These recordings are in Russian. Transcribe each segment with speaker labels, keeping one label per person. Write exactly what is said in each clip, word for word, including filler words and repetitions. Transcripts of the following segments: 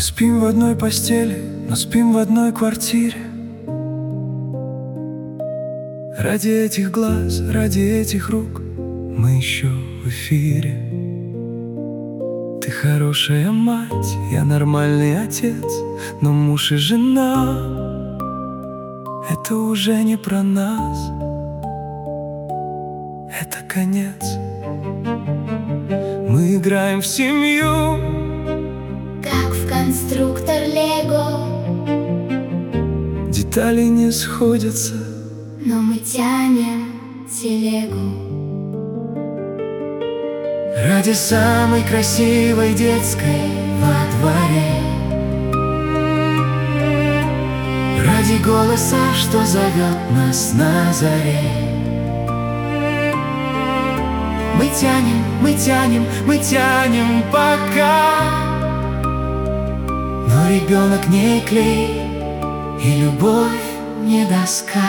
Speaker 1: спим в одной постели, но спим в одной квартире. Ради этих глаз, ради этих рук мы еще в эфире. Ты хорошая мать, я нормальный отец, но муж и жена — это уже не про нас, это конец. Мы играем в семью,
Speaker 2: как в конструктор Лего.
Speaker 1: Детали не сходятся,
Speaker 2: но мы тянем телегу.
Speaker 1: Ради самой красивой детской во дворе, ради голоса, что зовет нас на заре. Мы тянем, мы тянем, мы тянем пока, но ребенок не клей, и любовь не доска.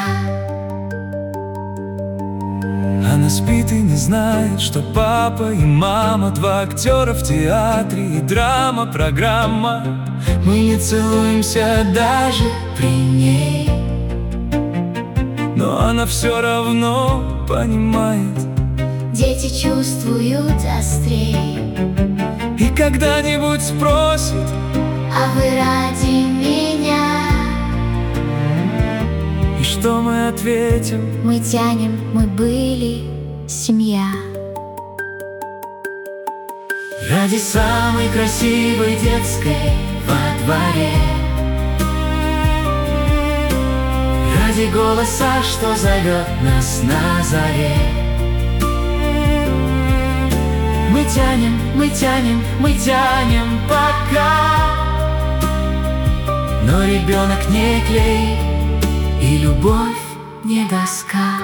Speaker 1: Она спит и не знает, что папа и мама — два актера в театре, и драма, программа. Мы не целуемся даже при ней, но она все равно понимает.
Speaker 2: Дети чувствуют острей,
Speaker 1: и когда-нибудь спросит:
Speaker 2: а вы ради меня?
Speaker 1: И что мы ответим?
Speaker 2: Мы тянем, мы были семья.
Speaker 1: Ради самой красивой детской во дворе, ради голоса, что зовет нас на заре. Мы тянем, мы тянем, мы тянем пока, но ребенок не клей, и любовь не доска.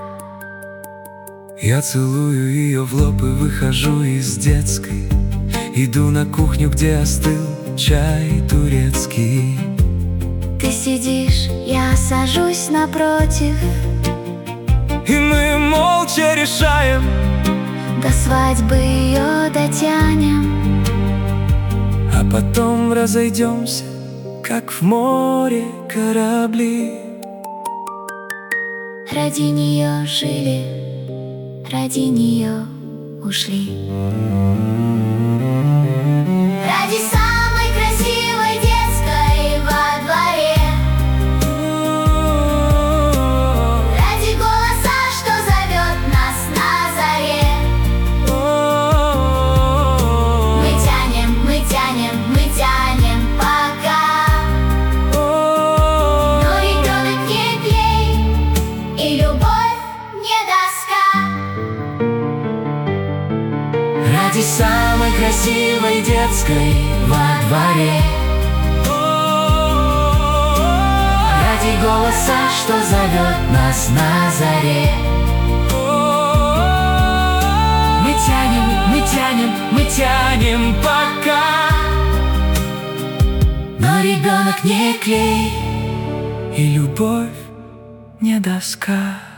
Speaker 1: Я целую ее в лоб и выхожу из детской. Иду на кухню, где остыл чай турецкий.
Speaker 2: Ты сидишь, я сажусь напротив,
Speaker 1: и мы молча решаем:
Speaker 2: до свадьбы ее дотянем,
Speaker 1: а потом разойдемся, как в море корабли.
Speaker 2: Ради нее жили, ради нее ушли. Ради самой красивой детской во дворе, ради голоса, что зовет нас на заре. Мы тянем, мы тянем, мы тянем пока, но ребенок не клей, и любовь не доска.
Speaker 1: Ради самой красивой детской во дворе, ради голоса, что зовет нас на заре. Мы тянем, мы тянем, мы тянем пока, но ребенок не клей, и любовь не доска.